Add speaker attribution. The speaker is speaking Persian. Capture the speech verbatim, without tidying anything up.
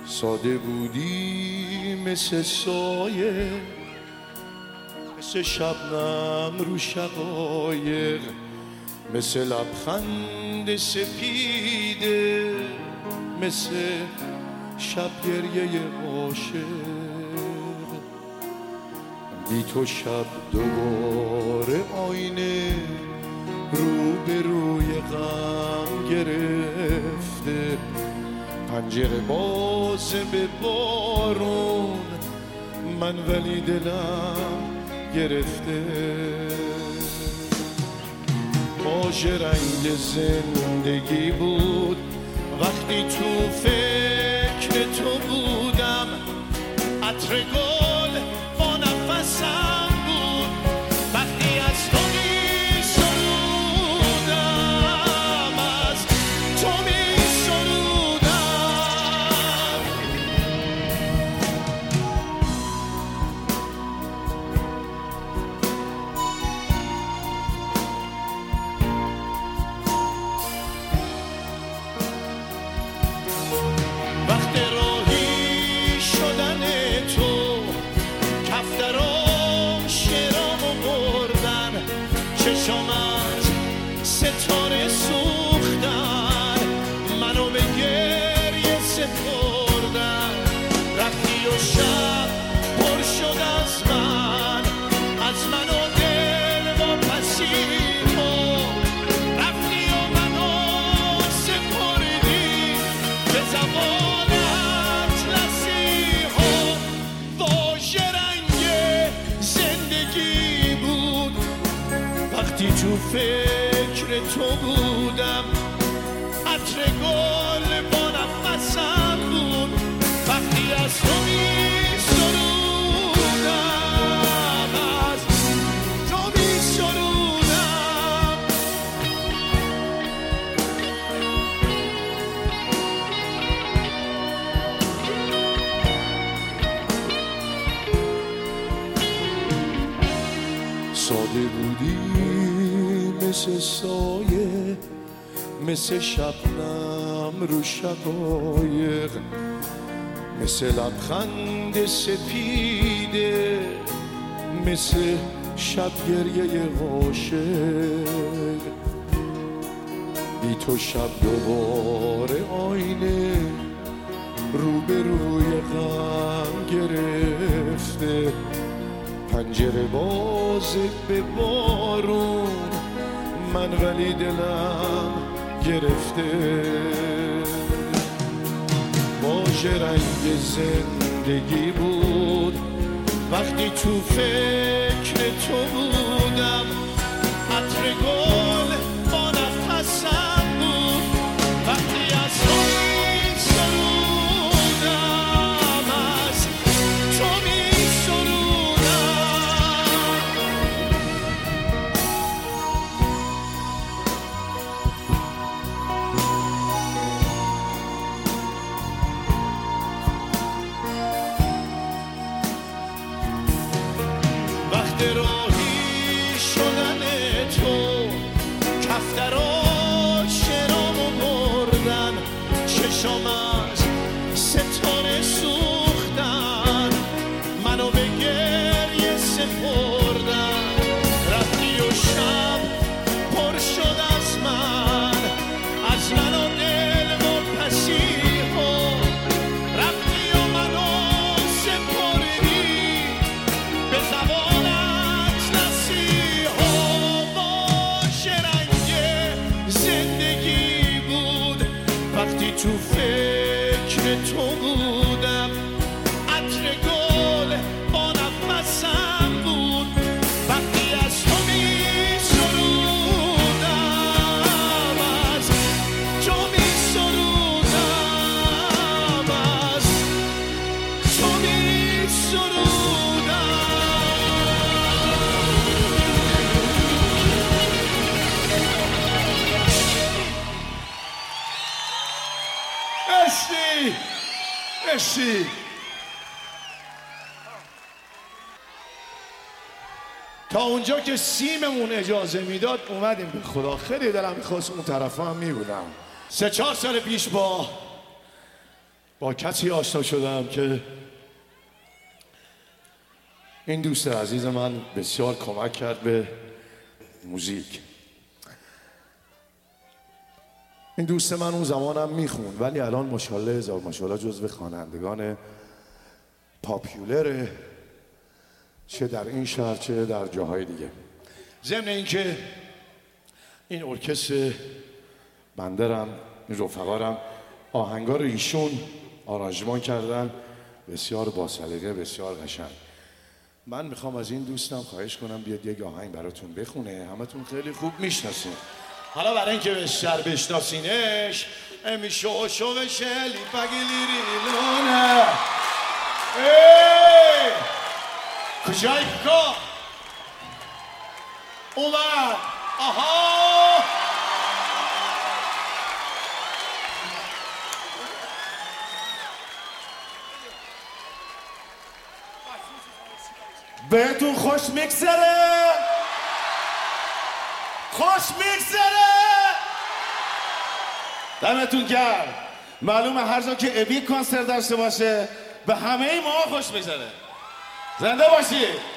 Speaker 1: ساده بودی مثل سایه، مثل شبنم رو شقایق، مثل لبخند سپیده، مثل شب گریه عاشق. بی تو شب دوباره آینه رو به روی غم گرفته، پنجره باز به بارون، من ولی دلم گرفته. ماژ رنگ زندگی بود وقتی تو فکر تو بودم، عطر گل با نفسم بود وقتی از تو می سرودم، از تو می سرودم. وقت راهی شدن تو کفترام شرامو بردن، چشام از ستاره سوختن، منو به گریه سپردن. رفتی و شب پر شد از من، از من و دل و پسیما. رفتی و منو سپردی به زبان اطلسی ها. واژ رنگ زندگی بود وقتی تو فکر تو بودم، عطر گل با نفسم بود وقتی از تو می سرودم، از تو می سرودم. ساده بودی مثل سایه، مثل شبنم رو شقایق، مثل لبخند سپیده، مثل شب گریه عاشق. بی تو شب دوباره آینه رو به روی غم گرفته، پنجره باز به بارون، من ولی دلم گرفته. ماژ رنگ زندگی بود وقتی تو فکر تو بودم، عطر گل با نفسم بود وقتی از تو می سرودم، از تو می سرودم. وقت راهی شدن تو کفترها شرامو بردن، چشام از ستاره سوختن، منو به گریه سپردن. رفتی و شب پر شد از من، از من و دل و پسیها. رفتی و منو سپردی به زبان اطلسی ها. واژ رنگ زندگی بود وقتی تو فکر تو بودم، عطر گل با نفسم بود وقتی از تو می سرودم، از تو می سرودم، از تو می سرودم. مرسی مرسی. تا اونجا که سیممون اجازه میداد اومدیم. به خدا خیلی دلم میخواست اون طرف هم میبودم. سه چهار سال پیش با با کسی آشنا شدم که این دوست عزیز من بسیار کمک کرد به موزیک. این دوست من اون زمانم میخوند ولی الان ماشاءالله هزار ماشاءالله جزو خوانندگان پاپیولره، چه در این شهر چه در جاهای دیگه. ضمن اینکه این ارکستر بندرم، این رفقارم آهنگا رو ایشون آرانژمان کردن، بسیار باصلیقه، بسیار قشنگ. من میخوام از این دوستم خواهش کنم بیاد یک آهنگ براتون بخونه، همتون خیلی خوب میشناسین. حالا برای اینکه بیشتر بشناسینش امیشو شو شلی بگیلیرونه ای کجای که اومد آها
Speaker 2: بهتون خوش میگذره، خوش میگذره، دمتون گرم. معلومه هر جا که ابی کنسرت داشته باشه به همه ما خوش میگذره. زنده باشید.